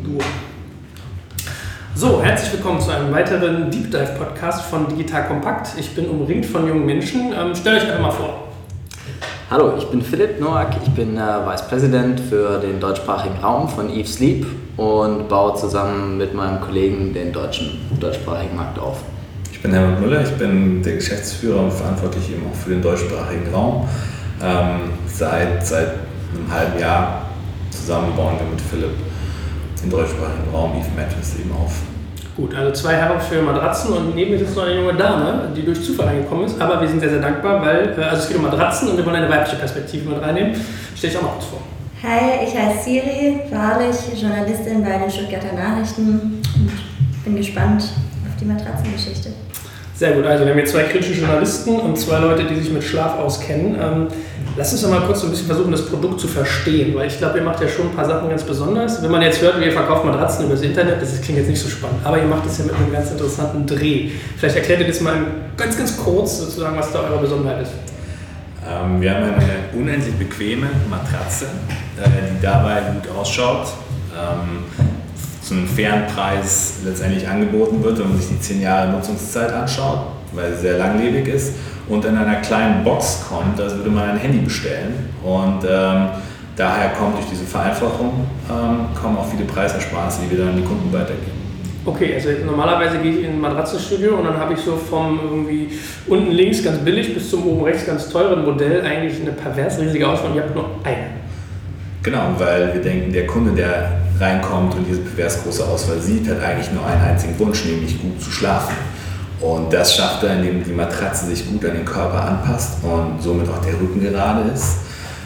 Duo. So, herzlich willkommen zu einem weiteren Deep Dive Podcast von Digital Kompakt. Ich bin umringt von jungen Menschen. Stellt euch einfach mal vor. Hallo, ich bin Philipp Noack. Ich bin Vice President für den deutschsprachigen Raum von Eve Sleep und baue zusammen mit meinem Kollegen den deutschsprachigen Markt auf. Ich bin Helmut Müller, ich bin der Geschäftsführer und verantwortlich eben auch für den deutschsprachigen Raum. Seit einem halben Jahr zusammen bauen wir mit Philipp den deutschsprachigen Raum Eve Mattress eben auf. Gut, also 2 Herren für Matratzen und neben mir sitzt noch eine junge Dame, die durch Zufall reingekommen ist, aber wir sind sehr, sehr dankbar, weil es geht um Matratzen und wir wollen eine weibliche Perspektive mit reinnehmen. Stell dich auch mal kurz vor. Hi, ich heiße Siri, wahrlich Journalistin bei den Stuttgarter Nachrichten und bin gespannt auf die Matratzengeschichte. Sehr gut, also wir haben hier 2 kritische Journalisten und 2 Leute, die sich mit Schlaf auskennen. Lass uns doch mal kurz so ein bisschen versuchen, das Produkt zu verstehen, weil ich glaube, ihr macht ja schon ein paar Sachen ganz besonders. Wenn man jetzt hört, wie ihr verkauft Matratzen übers Internet, das klingt jetzt nicht so spannend, aber ihr macht das ja mit einem ganz interessanten Dreh. Vielleicht erklärt ihr das mal ganz, ganz kurz, sozusagen, was da eure Besonderheit ist. Wir haben eine unendlich bequeme Matratze, die dabei gut ausschaut, zu einem fairen Preis letztendlich angeboten wird, wenn man sich die 10 Jahre Nutzungszeit anschaut, weil sie sehr langlebig ist und in einer kleinen Box kommt, als würde man ein Handy bestellen. Und daher kommt durch diese Vereinfachung kommen auch viele Preisersparnisse, die wir dann an die Kunden weitergeben. Okay, also normalerweise gehe ich in ein Matratzenstudio und dann habe ich so vom irgendwie unten links ganz billig bis zum oben rechts ganz teuren Modell eigentlich eine pervers riesige Auswahl und ihr habt nur eine. Genau, weil wir denken, der Kunde, der reinkommt und diese pervers große Auswahl sieht, hat eigentlich nur einen einzigen Wunsch, nämlich gut zu schlafen. Und das schafft er, indem die Matratze sich gut an den Körper anpasst und somit auch der Rücken gerade ist.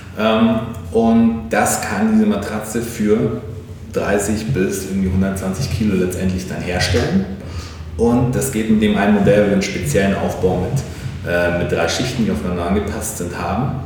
Und das kann diese Matratze für 30 bis irgendwie 120 Kilo letztendlich dann herstellen. Und das geht mit dem einen Modell, wir einen speziellen Aufbau mit 3 Schichten, die aufeinander angepasst sind, haben.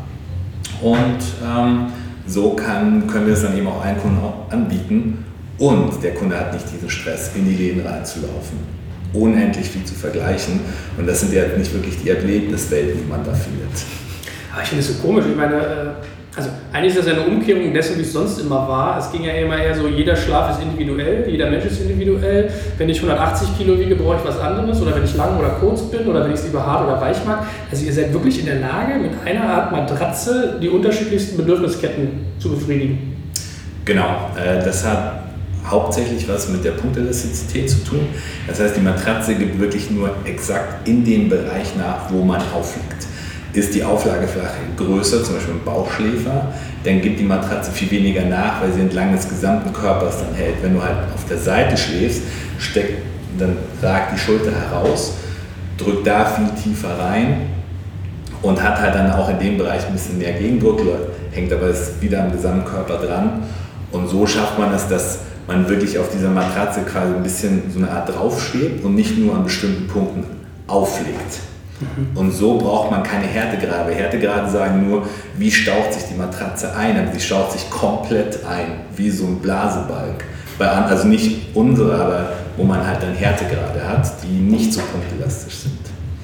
Und so können wir es dann eben auch allen Kunden auch anbieten und der Kunde hat nicht diesen Stress, in die Läden reinzulaufen, unendlich viel zu vergleichen und das sind ja nicht wirklich die Erlebniswelten, die man da findet. Aber ich finde es so komisch, ich meine, also eigentlich ist das ja eine Umkehrung dessen, wie es sonst immer war. Es ging ja immer eher so, jeder Schlaf ist individuell, jeder Mensch ist individuell. Wenn ich 180 Kilo wiege, brauche ich was anderes oder wenn ich lang oder kurz bin oder wenn ich es lieber hart oder weich mag. Also ihr seid wirklich in der Lage, mit einer Art Matratze die unterschiedlichsten Bedürfnisketten zu befriedigen. Genau, das hat hauptsächlich was mit der Punktelastizität zu tun. Das heißt, die Matratze gibt wirklich nur exakt in dem Bereich nach, wo man aufliegt. Ist die Auflagefläche größer, zum Beispiel im Bauchschläfer, dann gibt die Matratze viel weniger nach, weil sie entlang des gesamten Körpers dann hält. Wenn du halt auf der Seite schläfst, dann ragt die Schulter heraus, drückt da viel tiefer rein und hat halt dann auch in dem Bereich ein bisschen mehr Gegendruck, hängt aber wieder am gesamten Körper dran. Und so schafft man es, dass man wirklich auf dieser Matratze quasi ein bisschen so eine Art draufschwebt und nicht nur an bestimmten Punkten auflegt. Und so braucht man keine Härtegrade. Härtegrade sagen nur, wie staucht sich die Matratze ein, aber sie staucht sich komplett ein, wie so ein Blasebalg. Also nicht unsere, aber wo man halt dann Härtegrade hat, die nicht so punktelastisch sind.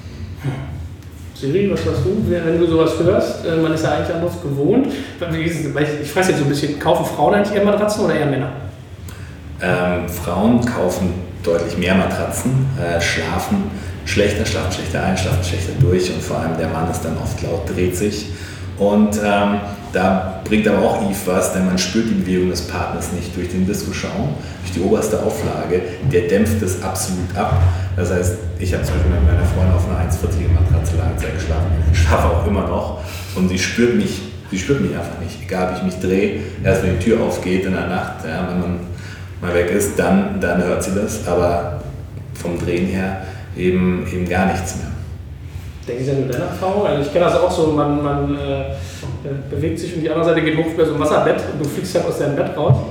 Siri, was sagst du, wenn du sowas hörst? Man ist ja eigentlich anders gewohnt. Ich frage jetzt so ein bisschen, kaufen Frauen eigentlich eher Matratzen oder eher Männer? Frauen kaufen deutlich mehr Matratzen, schlafen schlechter ein, schlafen schlechter durch und vor allem der Mann ist dann oft laut, dreht sich. Und da bringt aber auch Eve was, denn man spürt die Bewegung des Partners nicht durch den Viskoschaum, durch die oberste Auflage, der dämpft es absolut ab. Das heißt, ich habe zum Beispiel mit meiner Freundin auf einer 1,40er Matratze lange Zeit geschlafen, ich schlafe auch immer noch und sie spürt mich einfach nicht, egal ob ich mich drehe, erst wenn die Tür aufgeht in der Nacht, ja, wenn man mal weg ist, dann hört sie das, aber vom Drehen her eben gar nichts mehr. Denken Sie an deine Erfahrung? Also ich kenne das auch so, man bewegt sich und die andere Seite geht hoch über so ein Wasserbett und du fliegst halt aus deinem Bett raus.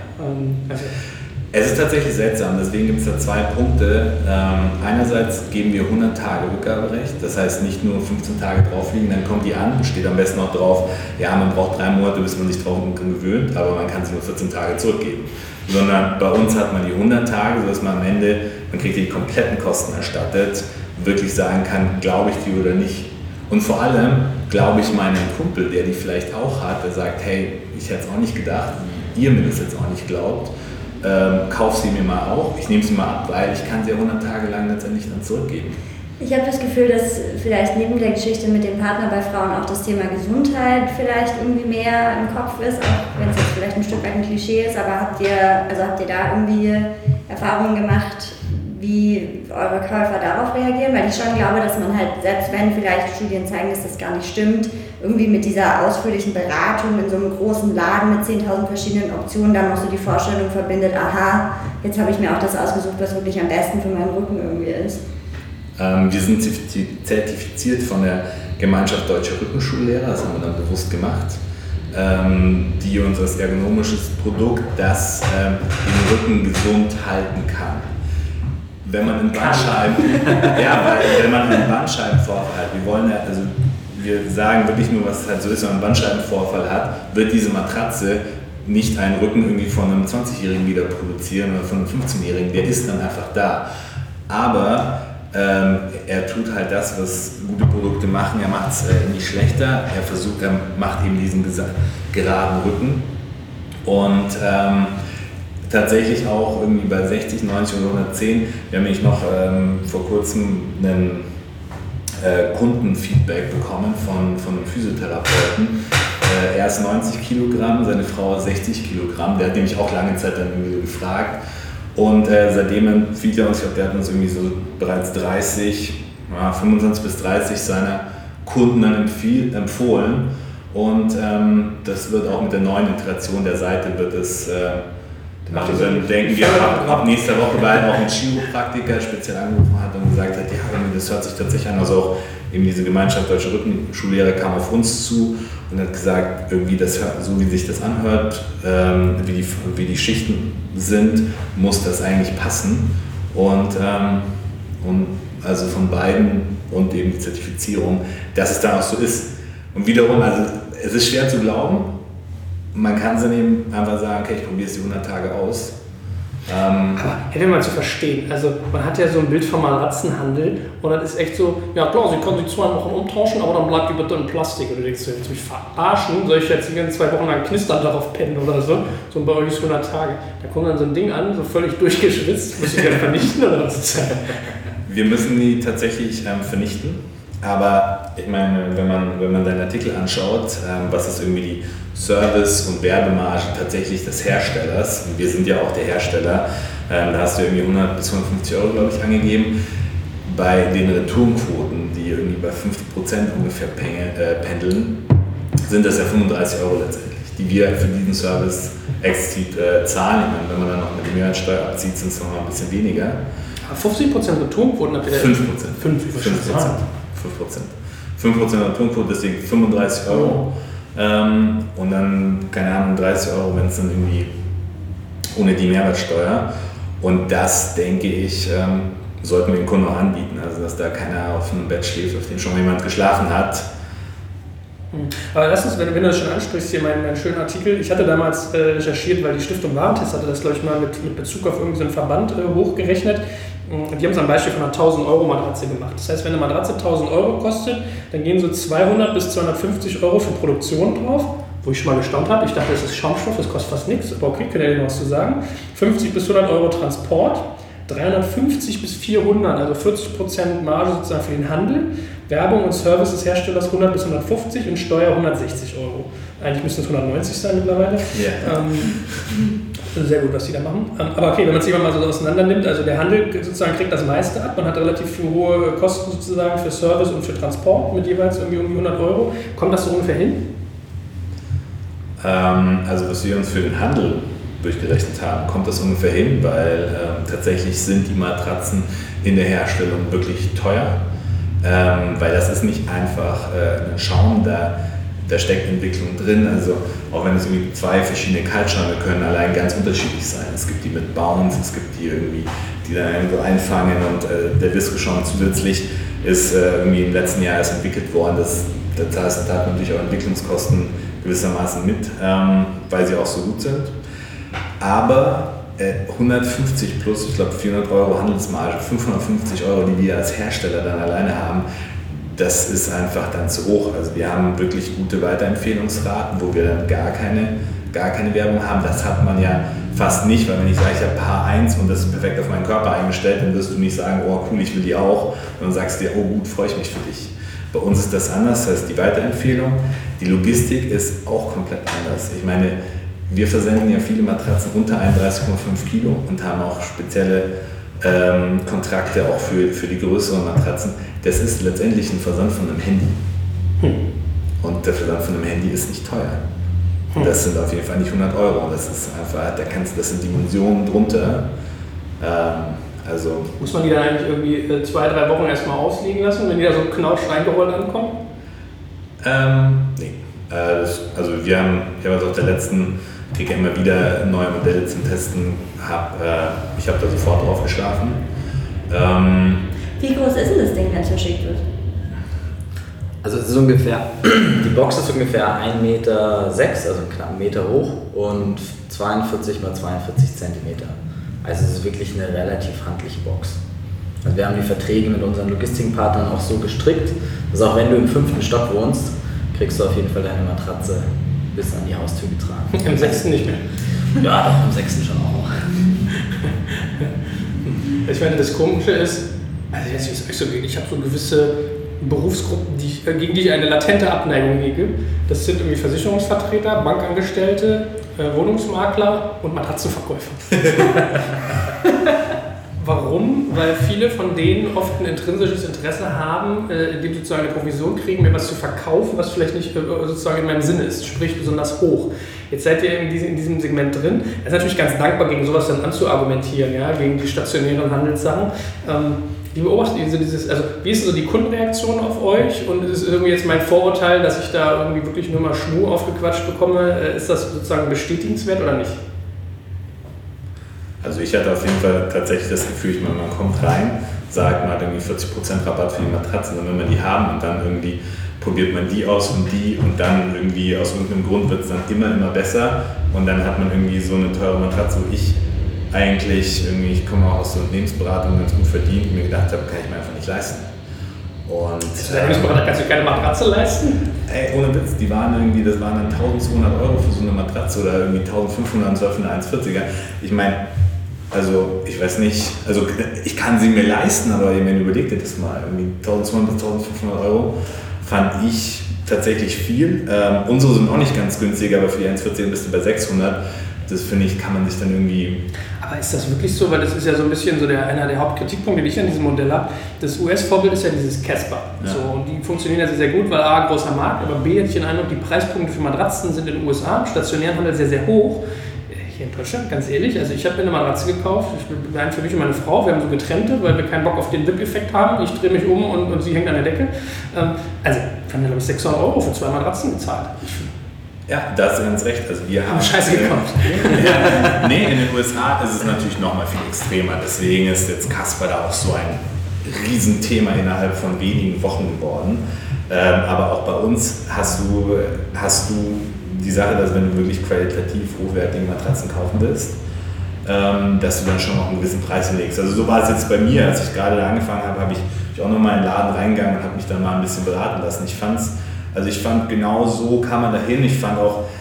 Es ist tatsächlich seltsam, deswegen gibt es da 2 Punkte. Einerseits geben wir 100 Tage Rückgaberecht, das heißt nicht nur 15 Tage drauf liegen, dann kommt die an, steht am besten auch drauf, ja, man braucht 3 Monate, bis man sich drauf gewöhnt, aber man kann sie nur 14 Tage zurückgeben. Sondern bei uns hat man die 100 Tage, sodass man am Ende, man kriegt die kompletten Kosten erstattet, wirklich sagen kann, glaube ich die oder nicht. Und vor allem glaube ich meinem Kumpel, der die vielleicht auch hat, der sagt, hey, ich hätte es auch nicht gedacht, wie ihr mir das jetzt auch nicht glaubt, kauf sie mir mal auch, ich nehme sie mal ab, weil ich kann sie ja 100 Tage lang letztendlich dann zurückgeben. Ich habe das Gefühl, dass vielleicht neben der Geschichte mit dem Partner bei Frauen auch das Thema Gesundheit vielleicht irgendwie mehr im Kopf ist, auch wenn es jetzt vielleicht ein Stück weit ein Klischee ist, aber habt ihr da irgendwie Erfahrungen gemacht, wie eure Käufer darauf reagieren? Weil ich schon glaube, dass man halt, selbst wenn vielleicht Studien zeigen, dass das gar nicht stimmt, irgendwie mit dieser ausführlichen Beratung in so einem großen Laden mit 10.000 verschiedenen Optionen dann noch so die Vorstellung verbindet, aha, jetzt habe ich mir auch das ausgesucht, was wirklich am besten für meinen Rücken irgendwie ist. Wir sind zertifiziert von der Gemeinschaft Deutscher Rückenschullehrer, das haben wir dann bewusst gemacht, die uns als ergonomisches Produkt, das den Rücken gesund halten kann. Wenn man einen Bandscheibenvorfall hat, wir sagen wirklich nur, was halt so ist, wenn man einen Bandscheibenvorfall hat, wird diese Matratze nicht einen Rücken irgendwie von einem 20-Jährigen wieder produzieren oder von einem 15-Jährigen, der ist dann einfach da. Aber er tut halt das, was gute Produkte machen, er macht es nicht schlechter, er macht eben diesen geraden Rücken und tatsächlich auch irgendwie bei 60, 90 oder 110, wir haben nämlich noch vor kurzem einen Kundenfeedback bekommen von einem Physiotherapeuten. Er ist 90 Kilogramm, seine Frau 60 Kilogramm, der hat nämlich auch lange Zeit dann irgendwie so gefragt. Und seitdem empfiehlt er uns, ich glaube, der hat uns irgendwie so bereits 25 bis 30 seiner Kunden dann empfohlen. Und das wird auch mit der neuen Iteration der Seite wird es, dann denken wir ab nächster Woche, weil auch ein Chiropraktiker speziell angerufen hat und gesagt hat, ja, das hört sich tatsächlich an, also auch eben diese Gemeinschaft Deutsche Rückenschullehrer kam auf uns zu und hat gesagt, irgendwie das, so wie sich das anhört, wie die Schichten sind, muss das eigentlich passen. Und also von beiden und eben die Zertifizierung, dass es dann auch so ist. Und wiederum, also es ist schwer zu glauben, man kann sie eben einfach sagen, okay, ich probiere es die 100 Tage aus. Aber hätte mal zu verstehen, also man hat ja so ein Bild vom Matratzenhandel und dann ist echt so, ja klar, Sie können die 2 Wochen umtauschen, aber dann bleibt die bitte in Plastik. Und du denkst, willst du mich verarschen? Soll ich jetzt die ganzen 2 Wochen lang knistern darauf pennen oder so? So bei euch ist 100 Tage. Da kommt dann so ein Ding an, so völlig durchgeschwitzt, muss ich ja vernichten oder was? Wir müssen die tatsächlich vernichten. Aber ich meine, wenn man deinen Artikel anschaut, was ist irgendwie die Service- und Werbemarge tatsächlich des Herstellers, und wir sind ja auch der Hersteller, da hast du irgendwie 100 bis 150 Euro, glaube ich, angegeben. Bei den Retourenquoten, die irgendwie bei 50% ungefähr pendeln, sind das ja 35 Euro letztendlich, die wir für diesen Service explizit zahlen. Ich meine, wenn man dann noch eine Mehrwertsteuer abzieht, sind es noch mal ein bisschen weniger. 50% Retourenquoten habt ihr? 5%. 5% Retourenquote, deswegen 35 Euro. Und dann, keine Ahnung, 30 Euro, wenn es dann irgendwie ohne die Mehrwertsteuer. Und das, denke ich, sollten wir den Kunden auch anbieten. Also, dass da keiner auf einem Bett schläft, auf dem schon jemand geschlafen hat. Aber lass uns, wenn du das schon ansprichst, hier meinen schönen Artikel. Ich hatte damals recherchiert, weil die Stiftung Warentest hatte das, glaube ich, mal mit Bezug auf irgendeinen Verband hochgerechnet. Und die haben es am Beispiel von einer 1000 Euro Matratze gemacht. Das heißt, wenn eine Matratze 1000 Euro kostet, dann gehen so 200 bis 250 Euro für Produktion drauf, wo ich schon mal gestaunt habe. Ich dachte, das ist Schaumstoff, das kostet fast nichts, aber okay, könnt ihr noch was zu sagen. 50 bis 100 Euro Transport, 350 bis 400, also 40% Marge sozusagen für den Handel. Werbung und Service des Herstellers 100 bis 150 und Steuer 160 Euro. Eigentlich müssten es 190 sein mittlerweile. Yeah. Sehr gut, was die da machen. Aber okay, wenn man es irgendwann mal so auseinander nimmt, also der Handel sozusagen kriegt das meiste ab, man hat relativ hohe Kosten sozusagen für Service und für Transport mit jeweils irgendwie um die 100 Euro. Kommt das so ungefähr hin? Also was wir uns für den Handel durchgerechnet haben, kommt das ungefähr hin, weil tatsächlich sind die Matratzen in der Herstellung wirklich teuer, weil das ist nicht einfach ein Schaum, da steckt Entwicklung drin, also auch wenn es irgendwie 2 verschiedene Kaltschäume können allein ganz unterschiedlich sein. Es gibt die mit Bounce, es gibt die irgendwie, die dann irgendwo einfangen und der Visco-Schaum zusätzlich ist irgendwie im letzten Jahr erst entwickelt worden. Da hat natürlich auch Entwicklungskosten gewissermaßen mit, weil sie auch so gut sind. Aber 150 plus, ich glaube 400 Euro Handelsmarge, 550 Euro, die wir als Hersteller dann alleine haben, das ist einfach dann zu hoch. Also wir haben wirklich gute Weiterempfehlungsraten, wo wir dann gar keine Werbung haben. Das hat man ja fast nicht, weil wenn ich sage, ich habe Paar 1 und das ist perfekt auf meinen Körper eingestellt, dann wirst du nicht sagen, oh cool, ich will die auch, und dann sagst du dir, oh gut, freue ich mich für dich. Bei uns ist das anders, das heißt die Weiterempfehlung. Die Logistik ist auch komplett anders. Ich meine, wir versenden ja viele Matratzen unter 31,5 Kilo und haben auch spezielle Kontrakte auch für die größeren Matratzen. Das ist letztendlich ein Versand von einem Handy. Und der Versand von einem Handy ist nicht teuer. Das sind auf jeden Fall nicht 100 Euro. Das ist einfach, das sind Dimensionen drunter. Also muss man die dann eigentlich irgendwie 2-3 Wochen erstmal ausliegen lassen, wenn die da so knausch reingerollt ankommen? Nee. Also ich habe jetzt auf der letzten, kriege immer wieder neue Modelle zum Testen. Ich habe da sofort drauf geschlafen. Wie groß ist denn das Ding, wenn es verschickt wird? Also es ist ungefähr, die Box ist ungefähr 1,6 Meter, also knapp 1 Meter hoch und 42 x 42 Zentimeter. Also es ist wirklich eine relativ handliche Box. Also wir haben die Verträge mit unseren Logistikpartnern auch so gestrickt, dass auch wenn du im 5. Stock wohnst, kriegst du auf jeden Fall deine Matratze bis an die Haustür getragen. Im 6. nicht mehr. Ja, doch, im 6. schon auch. Ich meine, das Komische ist, also jetzt, wie es euch so geht, ich habe so gewisse Berufsgruppen, gegen die ich eine latente Abneigung hege. Das sind irgendwie Versicherungsvertreter, Bankangestellte, Wohnungsmakler und Matratzenverkäufer. Warum? Weil viele von denen oft ein intrinsisches Interesse haben, indem sie sozusagen eine Provision kriegen, mir was zu verkaufen, was vielleicht nicht sozusagen in meinem Sinne ist, sprich besonders hoch. Jetzt seid ihr in diesem Segment drin. Das ist natürlich ganz dankbar, gegen sowas dann anzuargumentieren, ja, gegen die stationären Handelssachen. Wie beobachtet ihr dieses, also wie ist so die Kundenreaktion auf euch, und ist es irgendwie jetzt mein Vorurteil, dass ich da irgendwie wirklich nur mal Schmuh aufgequatscht bekomme, ist das sozusagen bestätigenswert oder nicht? Also ich hatte auf jeden Fall tatsächlich das Gefühl, man kommt rein, sagt, man hat irgendwie 40% Rabatt für die Matratzen, und wenn wir die haben und dann irgendwie probiert man die aus und dann irgendwie aus irgendeinem Grund wird es dann immer besser, und dann hat man irgendwie so eine teure Matratze, wo ich ich komme auch aus der Unternehmensberatung, ganz gut verdient, und mir gedacht habe, kann ich mir einfach nicht leisten. Und kannst du keine Matratze leisten? Ey, ohne Witz, das waren dann 1200 Euro für so eine Matratze oder irgendwie 1500 und 1240er. Ich meine, also ich weiß nicht, also ich kann sie mir leisten, aber ich meine, überleg dir das mal, irgendwie 1200 bis 1500 Euro fand ich tatsächlich viel. Unsere sind auch nicht ganz günstig, aber für die 1,40 bist du bei 600. Das finde ich, kann man sich dann irgendwie... Aber ist das wirklich so? Weil das ist ja so ein bisschen so einer der Hauptkritikpunkte, die ich an diesem Modell habe. Das US-Vorbild ist ja dieses Casper. Ja. So, und die funktionieren ja sehr, sehr gut, weil A, großer Markt, aber B, hätte ich den Eindruck, die Preispunkte für Matratzen sind in den USA im stationären Handel sehr, sehr hoch. Hier in Deutschland, ganz ehrlich, also ich habe mir eine Matratze gekauft, für mich und meine Frau, wir haben so getrennte, weil wir keinen Bock auf den Whip-Effekt haben. Ich drehe mich um und sie hängt an der Decke. Also, wir haben ja, glaube ich, 600 Euro für 2 Matratzen gezahlt. Ja, da hast du ganz recht. Also wir haben Scheiße gekauft. Nee, in den USA ist es natürlich noch mal viel extremer. Deswegen ist jetzt Casper da auch so ein Riesenthema innerhalb von wenigen Wochen geworden. Aber auch bei uns hast du die Sache, dass wenn du wirklich qualitativ hochwertige Matratzen kaufen willst, dass du dann schon noch einen gewissen Preis legst. Also so war es jetzt bei mir, als ich gerade da angefangen habe, habe ich auch nochmal in den Laden reingegangen und habe mich dann mal ein bisschen beraten lassen. Ich fand genau so kam man dahin. Ich fand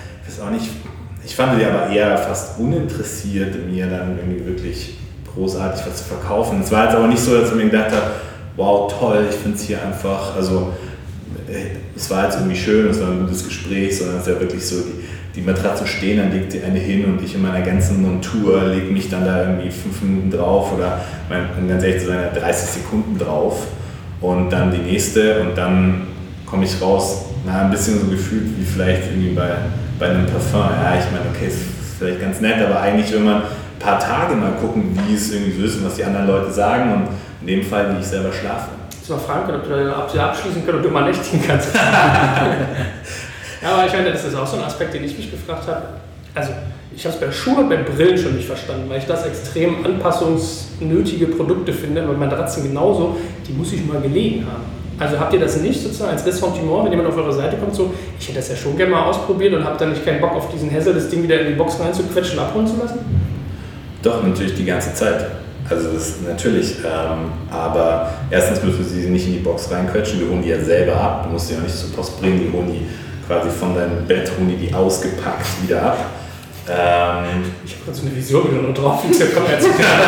die aber eher fast uninteressiert, mir dann irgendwie wirklich großartig was zu verkaufen. Es war jetzt aber nicht so, dass ich mir gedacht habe, wow, toll, ich finde es hier einfach, also es war jetzt irgendwie schön, es war ein gutes Gespräch, sondern es ist ja wirklich so, die Matratzen stehen, dann legt die eine hin und ich in meiner ganzen Montur lege mich dann da irgendwie 5 Minuten drauf oder ganz ehrlich zu sein, 30 Sekunden drauf und dann die nächste und dann komme ich raus, ein bisschen so gefühlt wie vielleicht irgendwie bei einem Parfum. Ja, ich meine, okay, ist vielleicht ganz nett, aber eigentlich will man ein paar Tage mal gucken, wie es irgendwie so ist und was die anderen Leute sagen und in dem Fall, wie ich selber schlafe. Ich mal fragen können, ob du da abschließen kannst, ob du mal nächtigen kannst. Ja, aber ich meine, das ist auch so ein Aspekt, den ich mich gefragt habe. Also, ich habe es bei Schuhen und bei Brillen schon nicht verstanden, weil ich das extrem anpassungsnötige Produkte finde, weil Matratzen genauso, die muss ich mal gelegen haben. Also habt ihr das nicht sozusagen als Ressentiment, wenn jemand auf eure Seite kommt, so, ich hätte das ja schon gerne mal ausprobiert und habe dann nicht keinen Bock auf diesen Hassel, das Ding wieder in die Box reinzuquetschen und abholen zu lassen? Doch, natürlich die ganze Zeit. Also das ist natürlich, aber erstens müssen sie nicht in die Box reinquetschen, wir holen die ja selber ab, du musst die auch nicht zur Post bringen, die holen die quasi von deinem Bett, holen die ausgepackt wieder ab. Ich habe gerade so eine Vision wieder nur drauf, wie kommt jetzt.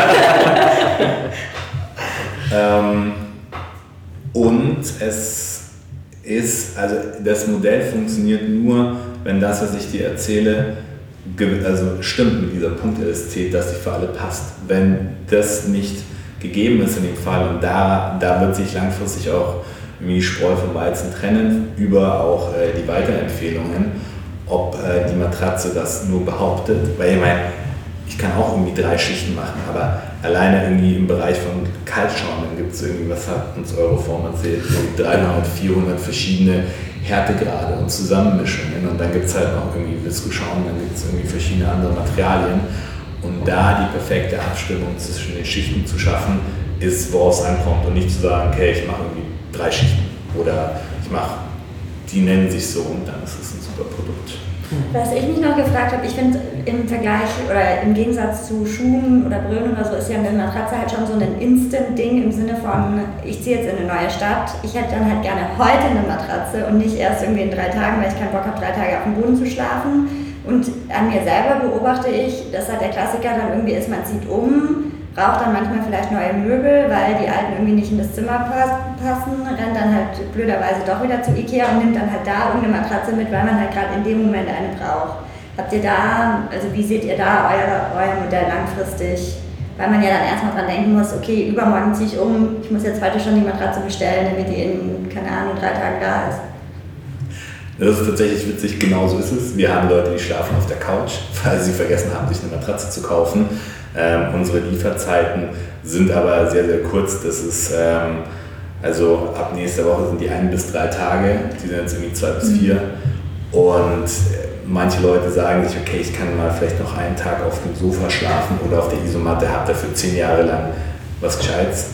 Und es ist, also das Modell funktioniert nur, wenn das, was ich dir erzähle, also stimmt mit dieser Punktelastizität, dass die für alle passt. Wenn das nicht gegeben ist in dem Fall, und da wird sich langfristig auch irgendwie Spreu vom Weizen trennen, über auch die Weiterempfehlungen, ob die Matratze das nur behauptet, weil ich meine, ich kann auch irgendwie 3 Schichten machen, aber alleine irgendwie im Bereich von Kaltschaum, dann gibt es irgendwie, was hat uns Euroform erzählt, 300, 400 verschiedene Härtegrade und Zusammenmischungen, und dann gibt es halt noch irgendwie Viskoschaum, dann gibt es irgendwie verschiedene andere Materialien, und da die perfekte Abstimmung zwischen den Schichten zu schaffen, ist, worauf es ankommt, und nicht zu sagen, okay, ich mache irgendwie 3 Schichten oder ich mache, die nennen sich so, und dann ist es ein super Produkt. Was ich mich noch gefragt habe, ich finde im Vergleich oder im Gegensatz zu Schuhen oder Brillen oder so ist ja eine Matratze halt schon so ein Instant-Ding im Sinne von, ich ziehe jetzt in eine neue Stadt, ich hätte dann halt gerne heute eine Matratze und nicht erst irgendwie in 3 Tagen, weil ich keinen Bock habe, 3 Tage auf dem Boden zu schlafen. Und an mir selber beobachte ich, dass halt der Klassiker dann irgendwie ist, man zieht um, braucht dann manchmal vielleicht neue Möbel, weil die alten irgendwie nicht in das Zimmer passen, rennt dann halt blöderweise doch wieder zu Ikea und nimmt dann halt da irgendeine Matratze mit, weil man halt gerade in dem Moment eine braucht. Habt ihr da, also wie seht ihr da euer Modell langfristig? Weil man ja dann erstmal dran denken muss, okay, übermorgen ziehe ich um, ich muss jetzt heute schon die Matratze bestellen, damit die in, keine Ahnung, 3 Tagen da ist. Das ist tatsächlich witzig, genau so ist es. Wir haben Leute, die schlafen auf der Couch, weil sie vergessen haben, sich eine Matratze zu kaufen. Unsere Lieferzeiten sind aber sehr, sehr kurz. Das ist, also ab nächster Woche sind die 1 bis 3 Tage, die sind jetzt irgendwie 2 bis 4. Und manche Leute sagen sich, okay, ich kann mal vielleicht noch einen Tag auf dem Sofa schlafen oder auf der Isomatte, habe dafür 10 Jahre lang was Gescheites.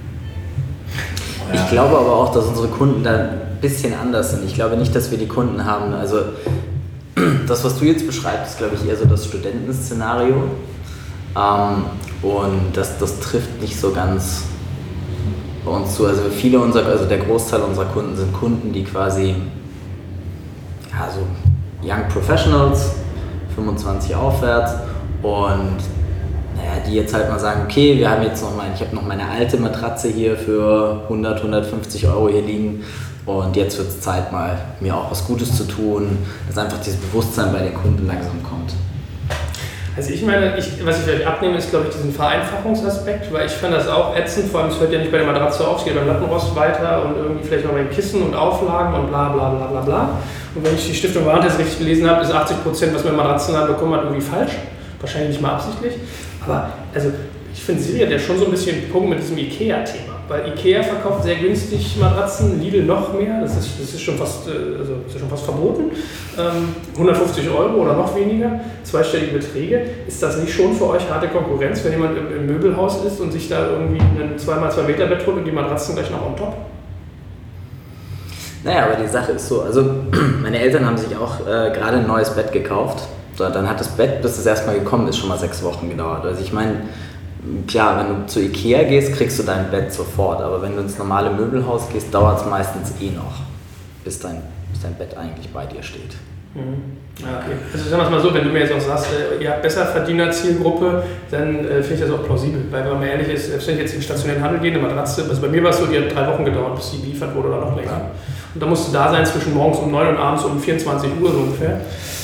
Ich glaube aber auch, dass unsere Kunden da ein bisschen anders sind. Ich glaube nicht, dass wir die Kunden haben. Also das, was du jetzt beschreibst, ist, glaube ich, eher so das Studentenszenario. Und das trifft nicht so ganz bei uns zu. Also der Großteil unserer Kunden sind Kunden, die quasi, ja, so Young Professionals, 25 aufwärts, und naja, die jetzt halt mal sagen, okay, ich habe noch meine alte Matratze hier für 100, 150 Euro hier liegen, und jetzt wird es Zeit, mal mir auch was Gutes zu tun, dass einfach dieses Bewusstsein bei den Kunden langsam kommt. Also ich meine, was ich vielleicht abnehme, ist, glaube ich, diesen Vereinfachungsaspekt, weil ich fand das auch ätzend, vor allem es hört ja nicht bei der Matratze auf, es geht beim Lattenrost weiter und irgendwie vielleicht noch bei den Kissen und Auflagen und bla bla bla bla bla. Und wenn ich die Stiftung Warentest richtig gelesen habe, ist 80%, was man im Matratzenladen bekommen hat, irgendwie falsch. Wahrscheinlich nicht mal absichtlich. Aber also ich finde, Siri hat ja schon so ein bisschen einen Punkt mit diesem Ikea-Thema. Weil Ikea verkauft sehr günstig Matratzen, Lidl noch mehr, das ist schon fast verboten. 150 Euro oder noch weniger, zweistellige Beträge. Ist das nicht schon für euch harte Konkurrenz, wenn jemand im Möbelhaus ist und sich da irgendwie ein 2x2 Meter Bett holt und die Matratzen gleich noch on top? Naja, aber die Sache ist so, also meine Eltern haben sich auch gerade ein neues Bett gekauft. So, dann hat das Bett, bis es erstmal gekommen ist, schon mal 6 Wochen gedauert. Also ich meine, klar, wenn du zu Ikea gehst, kriegst du dein Bett sofort, aber wenn du ins normale Möbelhaus gehst, dauert es meistens noch, bis dein Bett eigentlich bei dir steht. Ja, okay. Also sagen wir es mal so, wenn du mir jetzt auch sagst, ihr habt Besserverdiener-Zielgruppe, dann finde ich das auch plausibel. Weil wenn man ehrlich ist, wenn ich jetzt in den stationären Handel gehe, eine Matratze, also bei mir war es so, die hat 3 Wochen gedauert, bis sie geliefert wurde oder noch länger. Ja. Und da musst du da sein zwischen morgens um 9 und abends um 24 Uhr so ungefähr.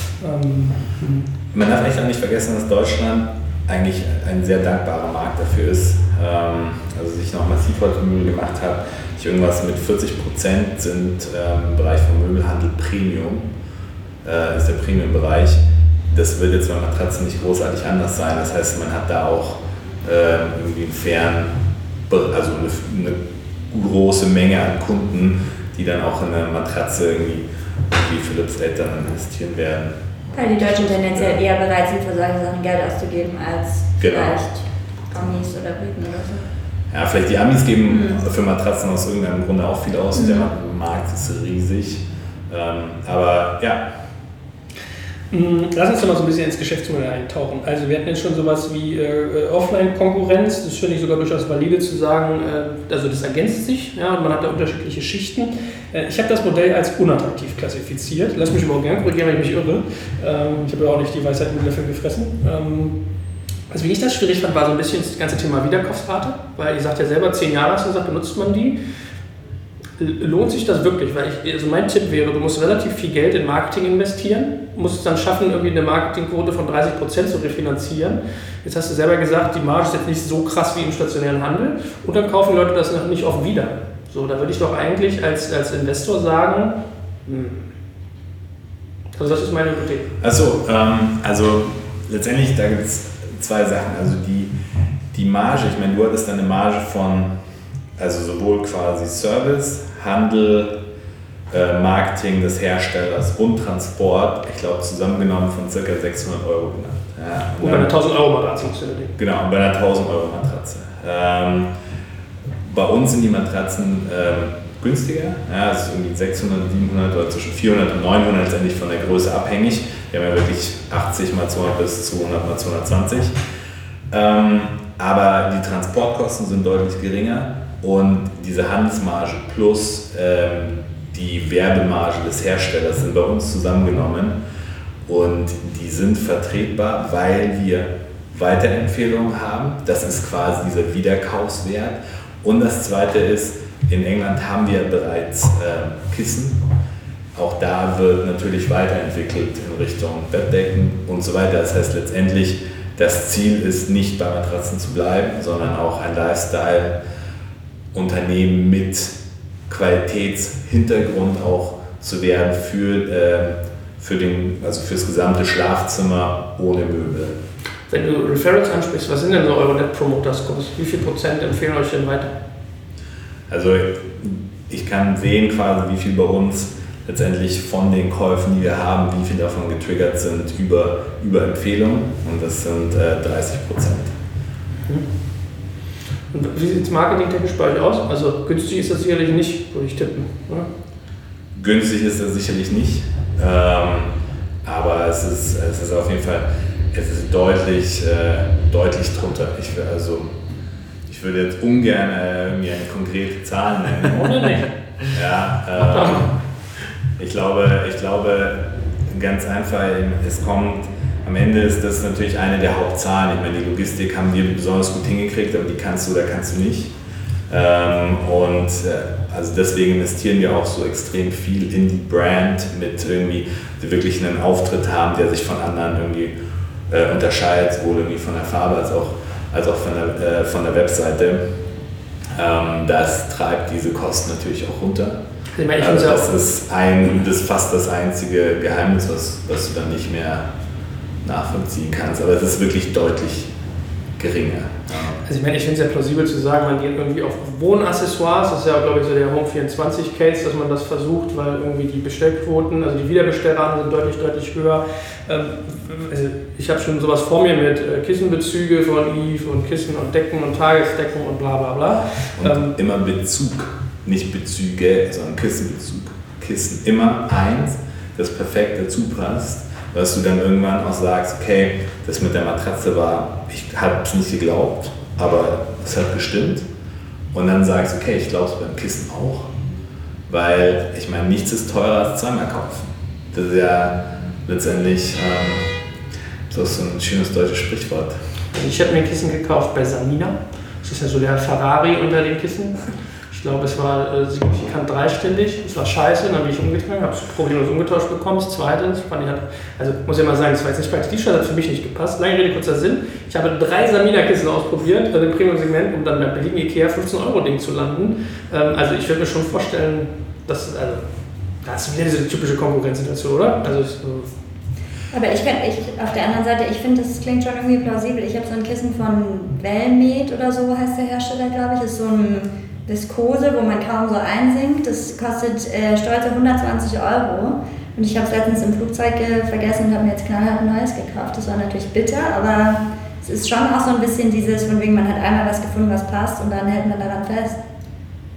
Man darf echt auch nicht vergessen, dass Deutschland eigentlich ein sehr dankbarer Markt dafür ist. Also ich noch massiv heute Möbel gemacht habe, irgendwas mit 40% sind im Bereich vom Möbelhandel Premium, ist der Premium-Bereich. Das wird jetzt bei Matratzen nicht großartig anders sein. Das heißt, man hat da auch irgendwie also eine große Menge an Kunden, die dann auch in eine Matratze irgendwie wie Philips Eltern investieren werden. Weil die Deutschen tendenziell eher bereit sind, für solche Sachen Geld auszugeben, als vielleicht Amis oder Briten oder so. Ja, vielleicht die Amis geben für Matratzen aus irgendeinem Grunde auch viel aus. Der Markt ist riesig. Aber ja. Lass uns doch mal so ein bisschen ins Geschäftsmodell eintauchen. Also wir hatten jetzt schon sowas wie Offline-Konkurrenz, das finde ich sogar durchaus valide zu sagen, also das ergänzt sich, ja, und man hat da unterschiedliche Schichten. Ich habe das Modell als unattraktiv klassifiziert, lass mich aber auch gerne korrigieren, wenn ich mich irre. Ich habe ja auch nicht die Weisheit mit Löffeln gefressen. Also wie ich das schwierig fand, war so ein bisschen das ganze Thema Wiederkaufsrate, weil ihr sagt ja selber, 10 Jahre hast du gesagt, benutzt man die. Lohnt sich das wirklich? Weil also mein Tipp wäre, du musst relativ viel Geld in Marketing investieren, musst es dann schaffen, irgendwie eine Marketingquote von 30% zu refinanzieren. Jetzt hast du selber gesagt, die Marge ist jetzt nicht so krass wie im stationären Handel und dann kaufen die Leute das nicht oft wieder. So, da würde ich doch eigentlich als Investor sagen, also das ist meine Hypothese. Achso, also letztendlich, da gibt es 2 Sachen. Also die Marge, ich meine, du hattest dann eine Marge von, also sowohl quasi Service, Handel, Marketing des Herstellers und Transport, ich glaube zusammengenommen von ca. 600 € genannt. Ja, und bei einer 1000 € Matratze musst du denken. Genau, und bei einer 1000 € Matratze. Bei uns sind die Matratzen günstiger, ja, es ist irgendwie 600, 700 oder zwischen 400 und 900 letztendlich von der Größe abhängig. Wir haben ja wirklich 80 x 200 bis 200 x 220. Aber die Transportkosten sind deutlich geringer und diese Handelsmarge plus die Werbemarge des Herstellers sind bei uns zusammengenommen und die sind vertretbar, weil wir Weiterempfehlungen haben. Das ist quasi dieser Wiederkaufswert. Und das Zweite ist, in England haben wir bereits Kissen. Auch da wird natürlich weiterentwickelt in Richtung Bettdecken und so weiter. Das heißt letztendlich, das Ziel ist nicht bei Matratzen zu bleiben, sondern auch ein Lifestyle-Unternehmen mit Qualitätshintergrund auch zu werden fürs gesamte Schlafzimmer ohne Möbel. Wenn du Referrals ansprichst, was sind denn so eure Net Promoter Scores? Wie viel Prozent empfehlen euch denn weiter? Also ich kann sehen quasi, wie viel bei uns letztendlich von den Käufen, die wir haben, wie viel davon getriggert sind über Empfehlungen und das sind 30%. Und wie sieht es marketingtechnisch bei euch aus? Also günstig ist das sicherlich nicht, würde ich tippen, oder? Günstig ist das sicherlich nicht, aber es ist auf jeden Fall deutlich drunter. Ich würde jetzt ungern mir eine konkrete Zahl nennen. Oder nicht? Ja, ich glaube, ganz einfach, am Ende ist das natürlich eine der Hauptzahlen. Ich meine, die Logistik haben wir besonders gut hingekriegt, aber die kannst du oder kannst du nicht. Also deswegen investieren wir auch so extrem viel in die Brand, mit irgendwie, die wirklich einen Auftritt haben, der sich von anderen irgendwie unterscheidet, sowohl irgendwie von der Farbe als auch von der Webseite. Das treibt diese Kosten natürlich auch runter. Ich meine, das ist fast das einzige Geheimnis, was du dann nicht mehr nachvollziehen kannst. Aber es ist wirklich deutlich geringer. Also ich meine, ich finde es ja plausibel zu sagen, man geht irgendwie auf Wohnaccessoires, das ist ja glaube ich so der Home24-Case, dass man das versucht, weil irgendwie die Bestellquoten, also die Wiederbestellraten sind deutlich höher. Also ich habe schon sowas vor mir mit Kissenbezüge von Eve und Kissen und Decken und Tagesdecken und bla bla bla. Und immer Bezug, nicht Bezüge, sondern Kissenbezug. Kissen immer eins, das perfekt dazu passt. Dass du dann irgendwann auch sagst, okay, das mit der Matratze ich habe es nicht geglaubt, aber es hat gestimmt. Und dann sagst du, okay, ich glaube es beim Kissen auch. Weil, ich meine, nichts ist teurer als zweimal kaufen. Das ist ja letztendlich, das ist so ein schönes deutsches Sprichwort. Ich habe mir ein Kissen gekauft bei Samina. Das ist ja so der Ferrari unter den Kissen. Ich glaube, es war signifikant dreistellig. Es war scheiße, dann bin ich umgetragen, habe es problemlos umgetauscht bekommen. Das zweite, muss ich mal sagen, das war jetzt nicht praktisch, das hat für mich nicht gepasst. Lange Rede, kurzer Sinn. Ich habe 3 Samina-Kissen ausprobiert, im Premium-Segment, um dann beim billigen Ikea 15-Euro-Ding zu landen. Also ich würde mir schon vorstellen, das ist wieder diese typische Konkurrenzsituation, oder? Aber auf der anderen Seite, ich finde, das klingt schon irgendwie plausibel. Ich habe so ein Kissen von Velmed oder so heißt der Hersteller, glaube ich. Das ist so ein Viskose, wo man kaum so einsinkt. Das kostet stolze 120 €. Und ich habe es letztens im Flugzeug vergessen und habe mir jetzt knallhart ein neues gekauft. Das war natürlich bitter, aber es ist schon auch so ein bisschen dieses, von wegen man hat einmal was gefunden, was passt und dann hält man daran fest.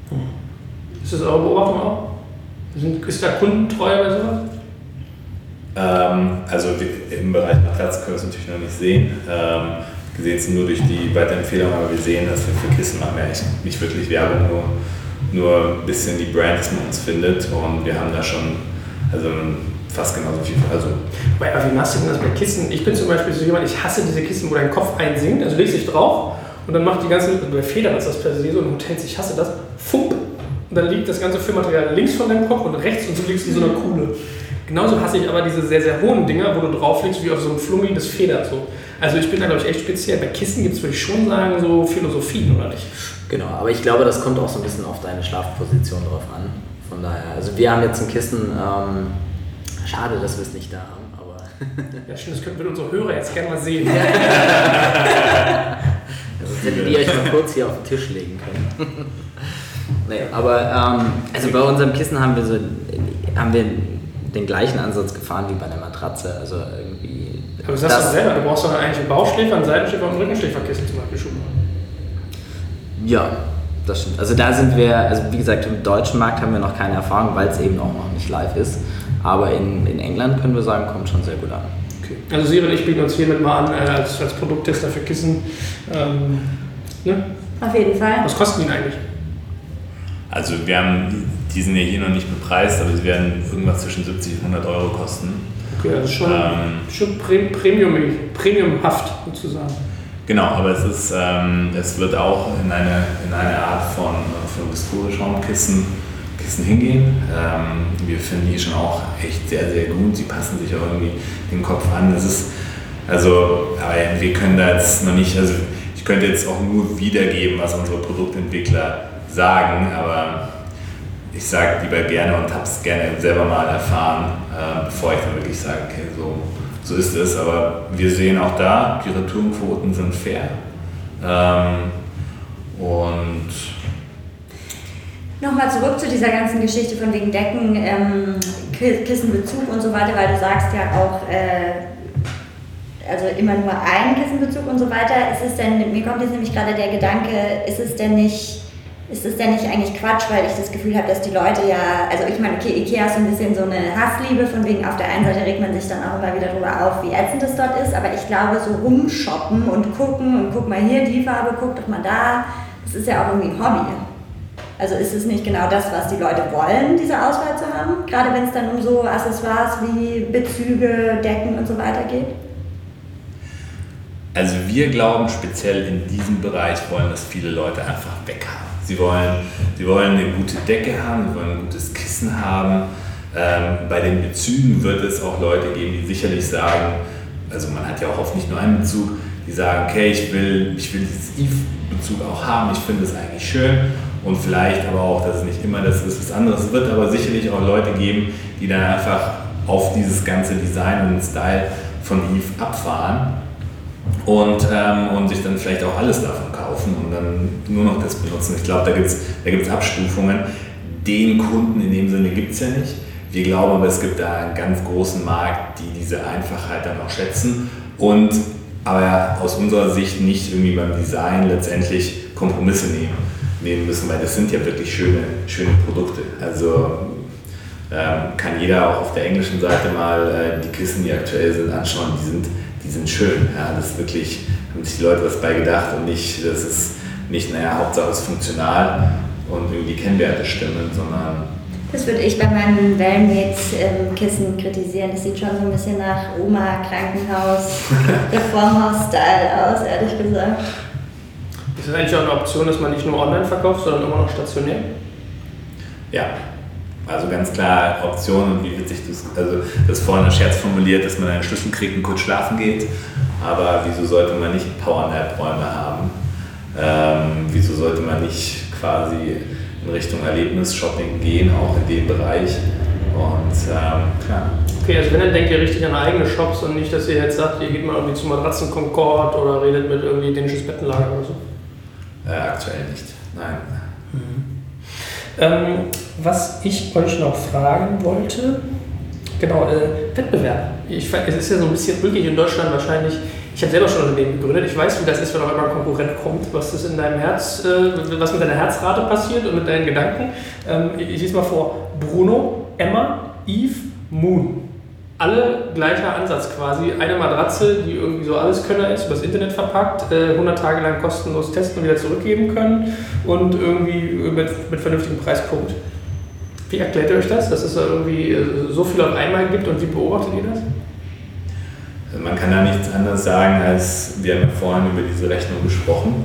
Ist das eure Beobachtung auch? Ist da Kundentreue bei sowas? Also im Bereich Matratze können wir es natürlich noch nicht sehen. Wir sehen es nur durch die Weiterempfehlung, aber wir sehen, dass wir für Kissen machen ja nicht wirklich Werbung, nur ein bisschen die Brand, dass man uns findet, und wir haben da schon fast genauso viel. Aber wie machst du denn das bei Kissen? Ich bin zum Beispiel so jemand, ich hasse diese Kissen, wo dein Kopf einsinkt, also legst dich drauf und dann macht die ganze, bei Federn ist das per se so, in Hotels, ich hasse das, fupp, und dann liegt das ganze Füllmaterial links von deinem Kopf und rechts und du liegst in so einer Kuhle. Genauso hasse ich aber diese sehr, sehr hohen Dinger, wo du drauf liegst wie auf so einem Flummi, das federt so. Also ich bin da, glaube ich, echt speziell. Bei Kissen gibt es, würde ich schon sagen, so Philosophien, oder nicht? Genau, aber ich glaube, das kommt auch so ein bisschen auf deine Schlafposition drauf an. Von daher, also wir haben jetzt ein Kissen, schade, dass wir es nicht da haben, aber... Ja, stimmt, das könnten unsere Hörer jetzt gerne mal sehen. Also hättet ihr euch mal kurz hier auf den Tisch legen können. Nee, aber also bei unserem Kissen haben wir den gleichen Ansatz gefahren wie bei der Matratze, also irgendwie... Aber du sagst doch selber, du brauchst doch eigentlich einen Bauchschläfer, einen Seitenschläfer und einen Rückenschläferkissen zum Beispiel schon. Ja, das stimmt. Also da sind wir, also wie gesagt, im deutschen Markt haben wir noch keine Erfahrung, weil es eben auch noch nicht live ist. Aber in England können wir sagen, kommt schon sehr gut an. Okay. Also Siri und ich bieten uns hiermit mal an als Produkttester für Kissen. Ne? Auf jeden Fall. Was kosten die eigentlich? Also die sind ja hier noch nicht bepreist, aber sie werden irgendwas zwischen 70 und 100 Euro kosten. Okay, also schon premiumhaft sozusagen. Genau, aber es wird auch in eine Art von Viscose-Schaumkissen hingehen. Wir finden die schon auch echt sehr, sehr gut. Sie passen sich auch irgendwie den Kopf an. Aber wir können da jetzt noch nicht, also ich könnte jetzt auch nur wiedergeben, was unsere Produktentwickler sagen, aber ich sage lieber gerne und habe es gerne selber mal erfahren, bevor ich dann wirklich sage, okay, so ist es. Aber wir sehen auch da, die Retourenquoten sind fair. Und nochmal zurück zu dieser ganzen Geschichte von wegen Decken, Kissenbezug und so weiter, weil du sagst ja auch, also immer nur ein Kissenbezug und so weiter. Mir kommt jetzt nämlich gerade der Gedanke, ist es denn nicht eigentlich Quatsch, weil ich das Gefühl habe, dass die Leute ja, also ich meine, okay, Ikea ist so ein bisschen so eine Hassliebe, von wegen auf der einen Seite regt man sich dann auch immer wieder darüber auf, wie ätzend es dort ist, aber ich glaube, so rumshoppen und gucken und guck mal hier, die Farbe, guck doch mal da, das ist ja auch irgendwie ein Hobby. Also ist es nicht genau das, was die Leute wollen, diese Auswahl zu haben, gerade wenn es dann um so Accessoires wie Bezüge, Decken und so weiter geht? Also wir glauben speziell in diesem Bereich wollen das viele Leute einfach weghaben. Sie wollen eine gute Decke haben, sie wollen ein gutes Kissen haben. Bei den Bezügen wird es auch Leute geben, die sicherlich sagen, also man hat ja auch oft nicht nur einen Bezug, die sagen, okay, ich will dieses Eve-Bezug auch haben, ich finde es eigentlich schön und vielleicht aber auch, dass es nicht immer das ist, was anderes. Es wird aber sicherlich auch Leute geben, die dann einfach auf dieses ganze Design und Style von Eve abfahren und sich dann vielleicht auch alles davon kaufen und dann nur noch das benutzen. Ich glaube, da gibt's Abstufungen. Den Kunden in dem Sinne gibt es ja nicht. Wir glauben aber, es gibt da einen ganz großen Markt, die diese Einfachheit dann auch schätzen und aber aus unserer Sicht nicht irgendwie beim Design letztendlich Kompromisse nehmen müssen, weil das sind ja wirklich schöne Produkte. Also kann jeder auch auf der englischen Seite mal die Kissen, die aktuell sind, anschauen. Die sind schön. Ja, das ist wirklich, haben sich die Leute was bei gedacht und nicht, das ist nicht, Hauptsache es ist funktional und irgendwie die Kennwerte stimmen, sondern... Das würde ich bei meinen Wellmates-Kissen kritisieren. Das sieht schon so ein bisschen nach Oma-Krankenhaus, Reformhaus-Style aus, ehrlich gesagt. Ist das eigentlich auch eine Option, dass man nicht nur online verkauft, sondern immer noch stationär? Ja. Also ganz klar Optionen und wie witzig das vorhin ein Scherz formuliert, dass man einen Schlüssel kriegt und kurz schlafen geht. Aber wieso sollte man nicht Powernap-Räume haben? Wieso sollte man nicht quasi in Richtung Erlebnis-Shopping gehen, auch in dem Bereich? Und klar. Okay, also wenn, dann denkt ihr richtig an eigene Shops und nicht, dass ihr jetzt sagt, ihr geht mal irgendwie zu Matratzen Concord oder redet mit irgendwie dänisches Bettenlager oder so. Aktuell nicht, nein. Was ich euch noch fragen wollte, genau, Wettbewerb. Es ist ja so ein bisschen ulkig in Deutschland wahrscheinlich. Ich habe selber schon ein Unternehmen gegründet. Ich weiß, wie das ist, wenn auch immer ein Konkurrent kommt, was das in deinem Herz, was mit deiner Herzrate passiert und mit deinen Gedanken. Ich lese mal vor: Bruno, Emma, Eve, Moon. alle gleicher Ansatz quasi. Eine Matratze, die irgendwie so Alleskönner ist, übers Internet verpackt, 100 Tage lang kostenlos testen und wieder zurückgeben können und irgendwie mit vernünftigem Preispunkt. Wie erklärt ihr euch das, dass es da irgendwie so viel auf einmal gibt und wie beobachtet ihr das? Also man kann da nichts anderes sagen, als wir haben ja vorhin über diese Rechnung gesprochen,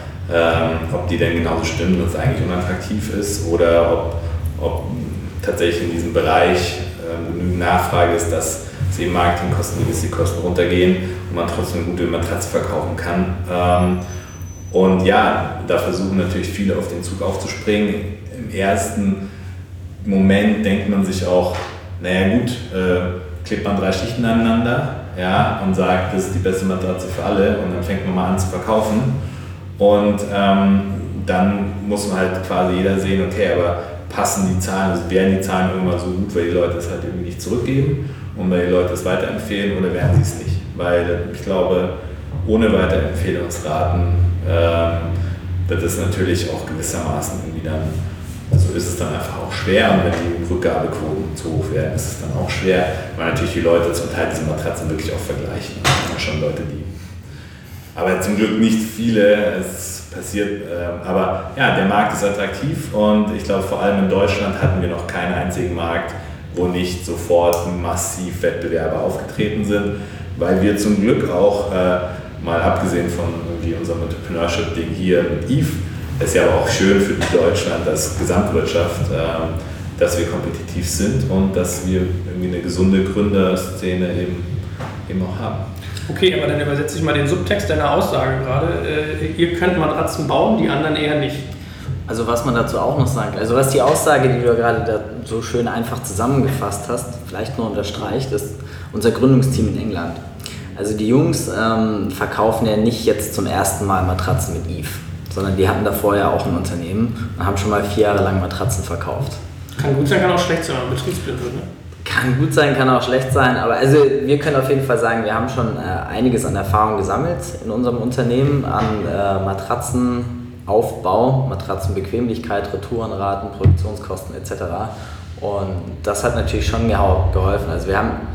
ob die denn genauso stimmt, dass es eigentlich unattraktiv ist oder ob tatsächlich in diesem Bereich genügend Nachfrage ist, dass es eben Marketingkosten, Logistikkosten runtergehen und man trotzdem eine gute Matratze verkaufen kann. Und ja, da versuchen natürlich viele auf den Zug aufzuspringen. Im ersten Moment denkt man sich auch, naja gut, klebt man 3 Schichten aneinander, ja, und sagt, das ist die beste Matratze für alle und dann fängt man mal an zu verkaufen. Und dann muss man halt quasi jeder sehen, okay, aber passen die Zahlen, also werden die Zahlen irgendwann so gut, weil die Leute es halt irgendwie nicht zurückgeben und weil die Leute es weiterempfehlen oder werden sie es nicht. Weil ich glaube, ohne Weiterempfehlungsraten wird es natürlich auch gewissermaßen irgendwie dann, also ist es dann einfach auch schwer und wenn die Rückgabequoten zu hoch werden, ist es dann auch schwer, weil natürlich die Leute zum Teil diese Matratzen wirklich auch vergleichen. Da haben schon Leute, die, aber zum Glück nicht viele, es passiert, aber ja, der Markt ist attraktiv und ich glaube vor allem in Deutschland hatten wir noch keinen einzigen Markt, wo nicht sofort massiv Wettbewerber aufgetreten sind, weil wir zum Glück auch, mal abgesehen von irgendwie unserem Entrepreneurship-Ding hier mit Eve, ist ja aber auch schön für Deutschland als Gesamtwirtschaft, dass wir kompetitiv sind und dass wir irgendwie eine gesunde Gründerszene eben auch haben. Okay, aber dann übersetze ich mal den Subtext deiner Aussage gerade. Ihr könnt Matratzen bauen, die anderen eher nicht. Also was man dazu auch noch sagt, also was die Aussage, die du gerade da so schön einfach zusammengefasst hast, vielleicht nur unterstreicht, ist unser Gründungsteam in England. Also die Jungs verkaufen ja nicht jetzt zum ersten Mal Matratzen mit Eve, sondern die hatten davor ja auch ein Unternehmen und haben schon mal 4 Jahre lang Matratzen verkauft. Kann gut sein, kann auch schlecht sein, wenn man betriebsblind wird, ne? Kann gut sein, kann auch schlecht sein, aber also wir können auf jeden Fall sagen, wir haben schon einiges an Erfahrung gesammelt in unserem Unternehmen an Matratzenaufbau, Matratzenbequemlichkeit, Retourenraten, Produktionskosten etc. Und das hat natürlich schon geholfen. Also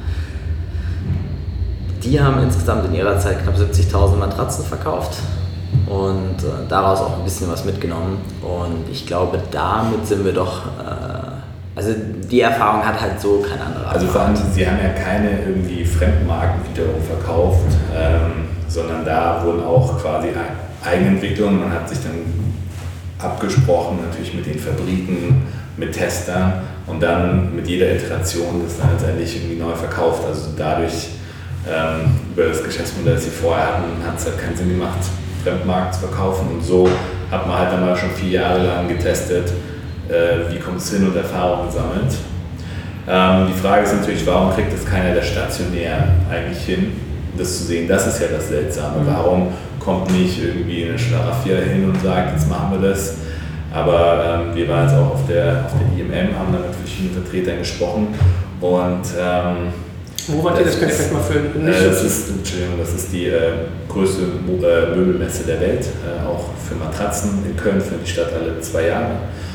die haben insgesamt in ihrer Zeit knapp 70.000 Matratzen verkauft und daraus auch ein bisschen was mitgenommen. Und ich glaube, damit sind wir doch... Also die Erfahrung hat halt so kein anderer. Also vor allem, sie haben ja keine irgendwie Fremdmarken wiederum verkauft, sondern da wurden auch quasi Eigenentwicklungen. Man hat sich dann abgesprochen, natürlich mit den Fabriken, mit Testern und dann mit jeder Iteration das dann letztendlich irgendwie neu verkauft. Also dadurch, über das Geschäftsmodell, das sie vorher hatten, hat es halt keinen Sinn gemacht, Fremdmarken zu verkaufen. Und so hat man halt dann mal schon 4 Jahre lang getestet, wie kommt es hin und Erfahrungen gesammelt. Die Frage ist natürlich, warum kriegt es keiner der stationär eigentlich hin, das zu sehen? Das ist ja das Seltsame. Warum kommt nicht irgendwie eine Schlaraffia hin und sagt, jetzt machen wir das? Aber wir waren jetzt auch auf der IMM, haben dann mit verschiedenen Vertretern gesprochen und wo wart ihr? Das könnt ihr vielleicht mal für das ist die größte Möbelmesse der Welt, auch für Matratzen in Köln, findet die statt alle 2 Jahre.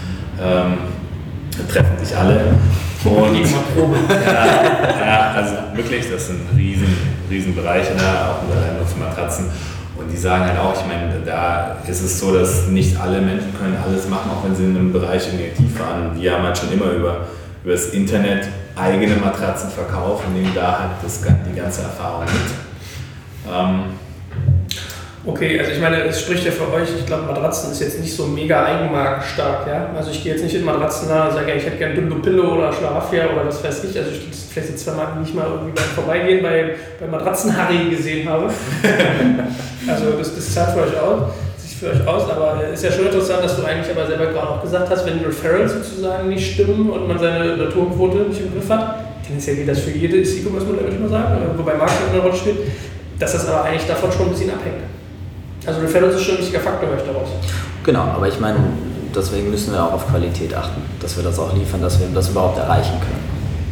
Treffen sich alle und ja, also wirklich, das sind riesen Bereiche da, auch nur für Matratzen und die sagen halt auch, ich meine, da ist es so, dass nicht alle Menschen können alles machen, auch wenn sie in einem Bereich irgendwie aktiv waren. Die haben halt schon immer über das Internet eigene Matratzen verkauft und nehmen da halt die ganze Erfahrung mit. Okay, also ich meine, es spricht ja für euch, ich glaube, Matratzen ist jetzt nicht so mega eigenmarkenstark, ja? Also ich gehe jetzt nicht in Matratzen da und sage, ich hätte gerne Dumbo Pillow oder Schlafia oder was weiß ich, also ich vielleicht die 2 Marken nicht mal irgendwie beim Vorbeigehen bei Matratzen-Harry gesehen habe. Also das zahlt für euch aus, aber es ist ja schon interessant, dass du eigentlich aber selber gerade auch gesagt hast, wenn die Referrals sozusagen nicht stimmen und man seine Retourenquote nicht im Griff hat, tendenziell geht das für jedes E-Commerce-Modell, würde ich mal sagen, wobei Marketing eine Rolle spielt, dass das aber eigentlich davon schon ein bisschen abhängt. Also Referrals ist schon ein wichtiger Faktor, höre ich daraus. Genau, aber ich meine, deswegen müssen wir auch auf Qualität achten, dass wir das auch liefern, dass wir das überhaupt erreichen können.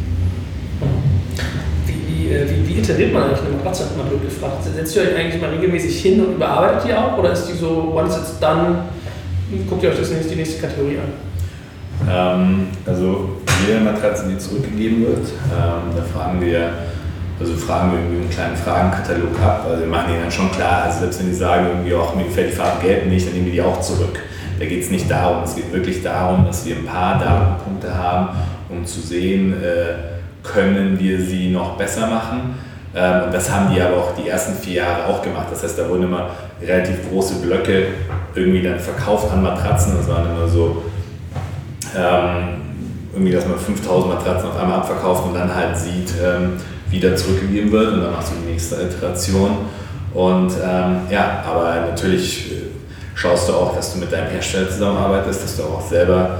Wie iteriert man eigentlich eine Matratze, hat man blöd gefragt. Setzt ihr euch eigentlich mal regelmäßig hin und überarbeitet die auch? Oder ist die so, once it's done, guckt ihr euch die nächste Kategorie an? Also jede Matratze, die zurückgegeben wird. Da fragen wir irgendwie einen kleinen Fragenkatalog ab. Also wir machen ihnen dann schon klar, also selbst wenn die sagen, irgendwie auch, mir gefällt die Farbe gelb nicht, dann nehmen wir die auch zurück. Da geht es nicht darum, es geht wirklich darum, dass wir ein paar Datenpunkte haben, um zu sehen, können wir sie noch besser machen. Und das haben die aber auch die ersten 4 Jahre auch gemacht. Das heißt, da wurden immer relativ große Blöcke irgendwie dann verkauft an Matratzen. Das waren immer so, irgendwie, dass man 5000 Matratzen auf einmal abverkauft und dann halt sieht, wie da zurückgegeben wird. Und dann machst du die nächste Iteration. Und aber natürlich schaust du auch, dass du mit deinem Hersteller zusammenarbeitest, dass du auch selber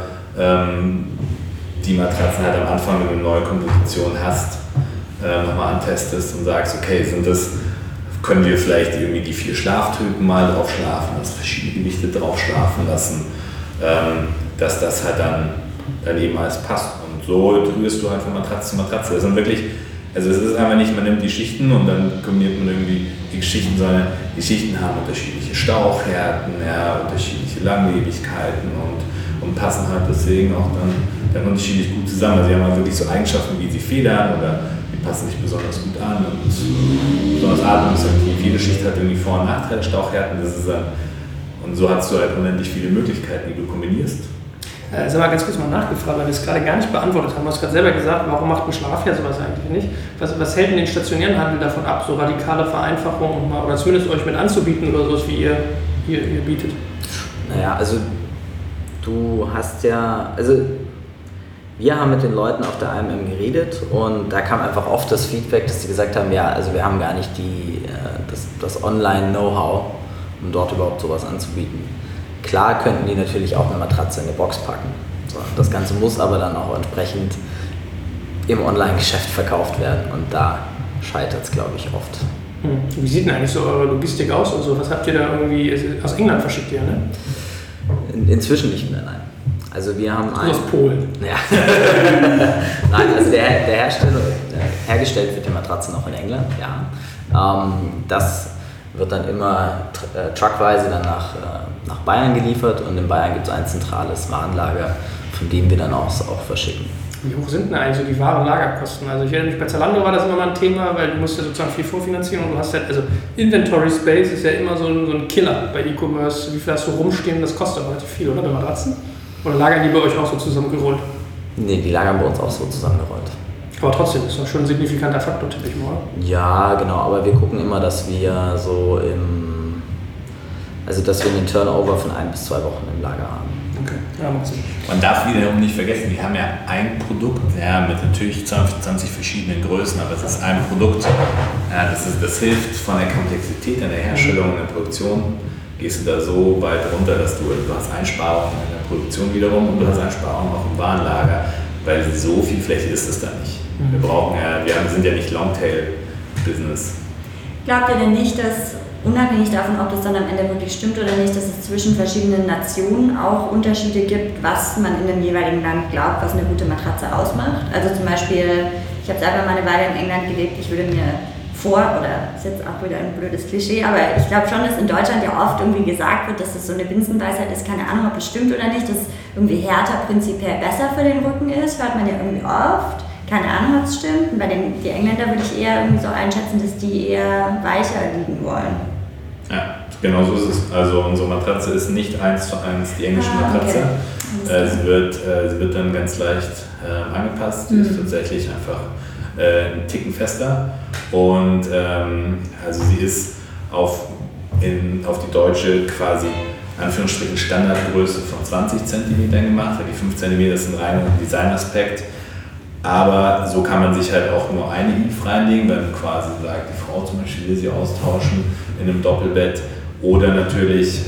die Matratzen halt am Anfang, wenn du eine neue Komposition hast, nochmal antestest und sagst, okay, können wir vielleicht irgendwie die 4 Schlaftypen mal drauf schlafen lassen, verschiedene Gewichte drauf schlafen lassen, dass das halt dann eben alles passt. Und so rührst du halt von Matratze zu Matratze. Das sind wirklich, also es ist einfach nicht, man nimmt die Schichten und dann kombiniert man irgendwie die Schichten, sondern die Schichten haben unterschiedliche Stauchhärten, unterschiedliche Langlebigkeiten und passen halt deswegen auch dann unterschiedlich gut zusammen. Also sie haben halt wirklich so Eigenschaften, wie sie federn oder die passen sich besonders gut an und besonders atmungsaktiv. Jede Schicht hat irgendwie Vor- und Nachteile, Stauchhärten, und so hast du halt unendlich viele Möglichkeiten, die du kombinierst. Sag mal ganz kurz mal nachgefragt, weil wir es gerade gar nicht beantwortet haben. Du hast gerade selber gesagt, warum macht ein Schlafjahr sowas eigentlich nicht? Was hält denn den stationären Handel davon ab, so radikale Vereinfachungen oder zumindest euch mit anzubieten oder sowas, wie ihr bietet? Naja, also du hast ja, also wir haben mit den Leuten auf der AMM geredet und da kam einfach oft das Feedback, dass sie gesagt haben, ja, also wir haben gar nicht das Online-Know-how, um dort überhaupt sowas anzubieten. Klar könnten die natürlich auch eine Matratze in eine Box packen. So, das Ganze muss aber dann auch entsprechend im Online-Geschäft verkauft werden und da scheitert es, glaube ich, oft. Wie sieht denn eigentlich so eure Logistik aus und so? Was habt ihr da irgendwie aus England verschickt, ihr, ne? Inzwischen nicht mehr, nein. Also wir haben aus Polen. Ja. Nein, also der Hersteller, hergestellt wird die Matratze noch in England, ja. Das wird dann immer truckweise dann nach Bayern geliefert und in Bayern gibt es ein zentrales Warenlager, von dem wir dann auch verschicken. Wie hoch sind denn eigentlich so die Warenlagerkosten? Also ich erinnere mich, bei Zalando war das immer mal ein Thema, weil du musst ja sozusagen viel vorfinanzieren und du hast halt, also Inventory Space ist ja immer so ein Killer bei E-Commerce. Wie viel hast du rumstehen? Das kostet relativ viel, oder, bei Matratzen? Oder lagern die bei euch auch so zusammengerollt? Nee, die lagern bei uns auch so zusammengerollt. Aber trotzdem ist das schon ein signifikanter Faktor, tippe ich mal. Ja, genau, aber wir gucken immer, dass wir so dass wir einen Turnover von 1 bis 2 Wochen im Lager haben. Okay, ja, macht Sinn. Man darf wiederum nicht vergessen, wir haben ja ein Produkt, ja, mit natürlich 20 verschiedenen Größen, aber es ist ein Produkt. Ja, das hilft von der Komplexität in der Herstellung, in der Produktion. Gehst du da so weit runter, dass du hast Einsparungen in der Produktion wiederum und du hast Einsparungen auch im Warenlager, weil so viel Fläche ist es da nicht. Wir sind ja nicht Longtail-Business. Glaubt ihr denn nicht, dass unabhängig davon, ob das dann am Ende wirklich stimmt oder nicht, dass es zwischen verschiedenen Nationen auch Unterschiede gibt, was man in dem jeweiligen Land glaubt, was eine gute Matratze ausmacht? Also zum Beispiel, ich habe selber mal eine Weile in England gelebt, ich würde mir oder ist jetzt auch wieder ein blödes Klischee, aber ich glaube schon, dass in Deutschland ja oft irgendwie gesagt wird, dass es so eine Binsenweisheit ist, keine Ahnung, ob es stimmt oder nicht, dass irgendwie härter prinzipiell besser für den Rücken ist, hört man ja irgendwie oft. Keine Ahnung, ob es stimmt. Bei die Engländer würde ich eher irgendwie so einschätzen, dass die eher weicher liegen wollen. Ja, genau so ist es. Also unsere Matratze ist nicht 1:1 die englische Matratze. Okay. Sie wird dann ganz leicht angepasst. Sie ist tatsächlich einfach einen Ticken fester und also sie ist auf die deutsche quasi Anführungsstrichen Standardgröße von 20 cm gemacht. Die 5 cm sind rein ein Designaspekt. Aber so kann man sich halt auch nur eine Eve reinlegen, wenn quasi sagt, die Frau zum Beispiel will sie austauschen in einem Doppelbett. Oder natürlich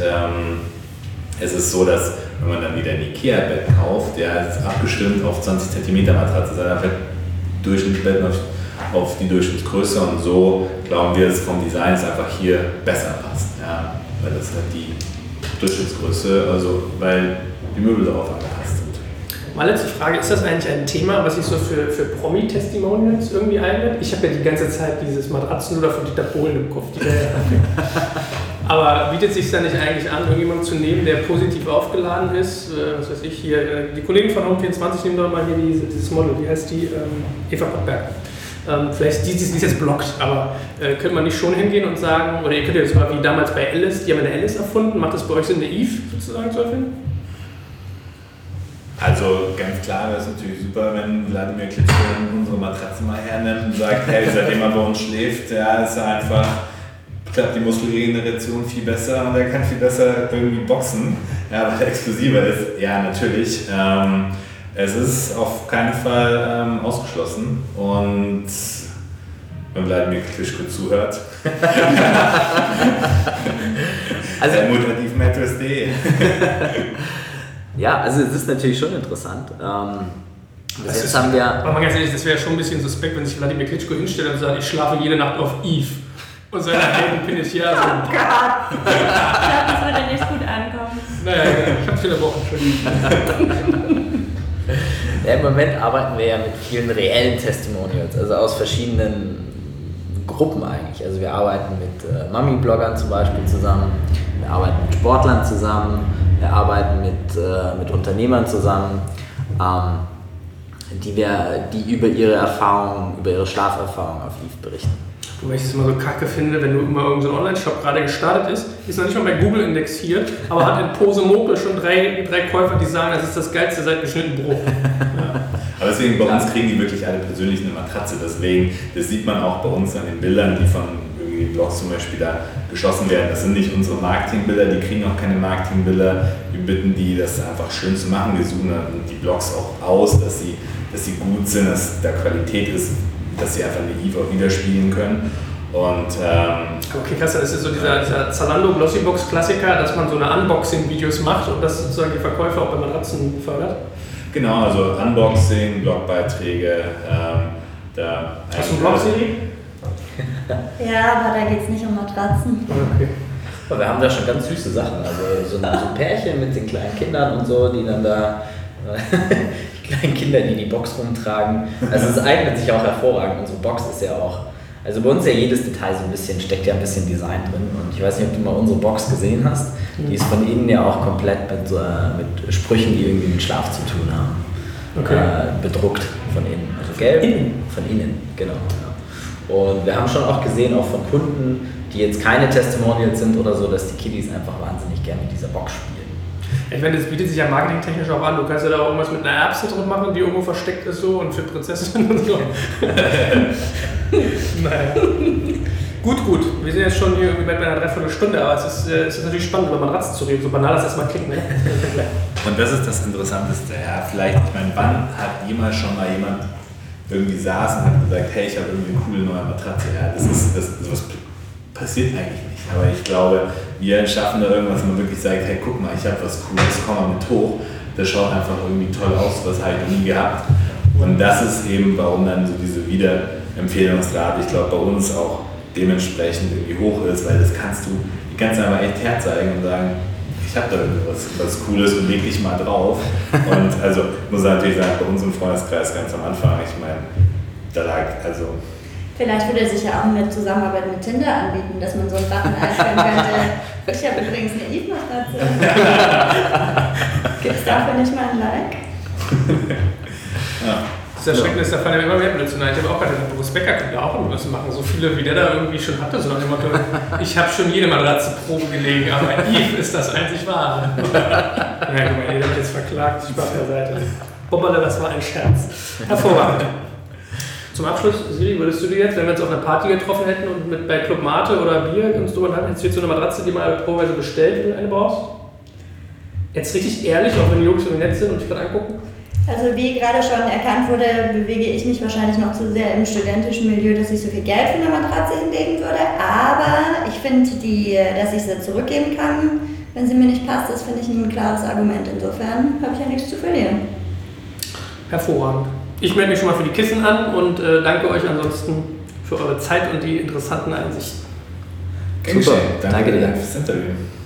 es ist so, dass wenn man dann wieder ein Ikea-Bett kauft, der ist abgestimmt auf 20 cm Matratze, das ist einfach Durchschnittsbett auf die Durchschnittsgröße und so glauben wir, dass es vom Design einfach hier besser passt. Ja, weil das halt die Durchschnittsgröße, also weil die Möbel darauf angepasst sind. Mal letzte Frage, ist das eigentlich ein Thema, was sich so für Promi-Testimonials irgendwie eignet? Ich habe ja die ganze Zeit dieses Matratzenluder von Dieter Bohlen im Kopf. Aber bietet sich da nicht eigentlich an, irgendjemanden zu nehmen, der positiv aufgeladen ist? Was weiß ich hier, die Kollegen von Home24 nehmen doch mal hier dieses Model, wie heißt die? Eva Pottberg. Vielleicht die es jetzt blockt, aber könnte man nicht schon hingehen und sagen, oder ihr könnt ja jetzt mal wie damals bei Alice, die haben eine Alice erfunden, macht das bei euch Sinn, eine Eve sozusagen zu erfinden? Also ganz klar wäre es natürlich super, wenn Wladimir Klitschko unsere Matratze mal hernimmt und sagt, hey, seitdem er bei uns schläft, ja, ist er einfach, klappt die Muskelregeneration viel besser und er kann viel besser irgendwie boxen, ja, weil er explosiver ist. Ja, natürlich. Es ist auf keinen Fall ausgeschlossen und wenn Wladimir Klitschko zuhört, also motivmattress.de. Ja, also es ist natürlich schon interessant. Das ist, haben wir. Aber man ganz ehrlich, das wäre schon ein bisschen suspekt, wenn sich Wladimir Klitschko hinstellt und sagt, ich schlafe jede Nacht auf Eve. Und seine Helden bin ich ja so. Oh Gott! Ich glaube, das würde nicht gut ankommen. Naja, ich habe viele Wochen schon. Ja, im Moment arbeiten wir ja mit vielen reellen Testimonials, also aus verschiedenen Gruppen eigentlich. Also wir arbeiten mit Mami-Bloggern zum Beispiel zusammen, wir arbeiten mit Sportlern zusammen, wir arbeiten mit Unternehmern zusammen, die über ihre Erfahrungen, über ihre Schlaferfahrungen auf Eve berichten. Wobei ich es immer so kacke finde, wenn du immer irgendein so Online-Shop gerade gestartet ist noch nicht mal bei Google indexiert, aber hat in Pose Mopel schon drei Käufer, die sagen, das ist das geilste seit geschnitten Brot. Ja. Aber deswegen, bei uns kriegen die wirklich alle persönlich eine Matratze, deswegen, das sieht man auch bei uns an den Bildern, die von irgendwie Blogs zum Beispiel da geschossen werden. Das sind nicht unsere Marketingbilder, die kriegen auch keine Marketingbilder. Wir bitten die, das einfach schön zu machen. Wir suchen die Blogs auch aus, dass sie gut sind, dass da Qualität ist, dass sie einfach eine Eve auch widerspiegeln können. Und, okay, krass, das ist so dieser Zalando Glossybox Klassiker, dass man so eine Unboxing-Videos macht und das sozusagen die Verkäufer auch bei Matratzen fördert? Genau, also Unboxing, Blogbeiträge. Hast du einen Blog, Siri? Ja, aber da geht es nicht um Matratzen. Okay. Aber wir haben da schon ganz süße Sachen, also so ein Pärchen mit den kleinen Kindern und so, die dann da, die kleinen Kinder, die die Box rumtragen. Also es eignet sich auch hervorragend. Unsere Box ist ja auch, also bei uns ja jedes Detail so ein bisschen, steckt ja ein bisschen Design drin. Und ich weiß nicht, ob du mal unsere Box gesehen hast. Die ist von innen ja auch komplett mit Sprüchen, die irgendwie mit Schlaf zu tun haben. Okay. Bedruckt von innen. Also gelb. Von innen, genau. Ja. Und wir haben schon auch gesehen, auch von Kunden, die jetzt keine Testimonials sind oder so, dass die Kiddies einfach wahnsinnig gerne mit dieser Box spielen. Ich meine, das bietet sich ja marketingtechnisch auch an. Du kannst ja da auch irgendwas mit einer Erbse drin machen, die irgendwo versteckt ist so und für Prinzessinnen und so. Naja. Gut. Wir sind jetzt schon hier irgendwie bei einer Dreiviertelstunde, aber es ist natürlich spannend, über Matratzen zu reden. So banal das erstmal klingt, ne? Und das ist das Interessanteste. Ja, vielleicht, ich meine, wann hat jemals schon mal jemand irgendwie saß und hat gesagt, hey, ich habe irgendwie eine coole neue Matratze. Ja, sowas passiert eigentlich nicht. Aber ich glaube, wir schaffen da irgendwas, wo man wirklich sagt, hey, guck mal, ich habe was Cooles, komm mal mit hoch. Das schaut einfach irgendwie toll aus, was habe ich noch nie gehabt. Und das ist eben, warum dann so diese Wiederempfehlungsrate, ich glaube, bei uns auch dementsprechend irgendwie hoch ist, weil das kannst du einfach echt herzeigen und sagen, ich habe da was Cooles und leg dich mal drauf. Und also muss ich natürlich sagen, bei uns im Freundeskreis ganz am Anfang, ich meine, da lag also. Vielleicht würde sich ja auch eine Zusammenarbeit mit Tinder anbieten, dass man so einen Button einstellen könnte. Ich habe übrigens eine Eve-Matratze. Gibt es dafür nicht mal ein Like? Ja. Das Erschreckende ist, da fallen ja immer mehr Blödsinn ein. Ich habe auch gerade gedacht, Boris Becker könnte auch irgendwas machen. So viele, wie der da irgendwie schon hatte. So nach dem Motto, ich habe schon jede Matratze Probe gelegen, aber Eve ist das einzig wahre. Ja, guck mal, ihr habt jetzt verklagt, Spaß beiseite. Bobbele, das war ein Scherz. Hervorragend. Zum Abschluss, Siri, würdest du dir jetzt, wenn wir uns auf einer Party getroffen hätten und bei Club Mate oder Bier uns drüber hatten, hättest du jetzt so eine Matratze, die mal probeweise bestellt, wenn du eine brauchst? Jetzt richtig ehrlich, auch wenn die Jungs so nett sind und dich gerade angucken? Also wie gerade schon erkannt wurde, bewege ich mich wahrscheinlich noch zu sehr im studentischen Milieu, dass ich so viel Geld für eine Matratze hinlegen würde. Aber ich finde, dass ich sie zurückgeben kann, wenn sie mir nicht passt, das finde ich ein klares Argument. Insofern habe ich ja nichts zu verlieren. Hervorragend. Ich melde mich schon mal für die Kissen an und danke euch ansonsten für eure Zeit und die interessanten Einsichten. Super, danke dir fürs Interview.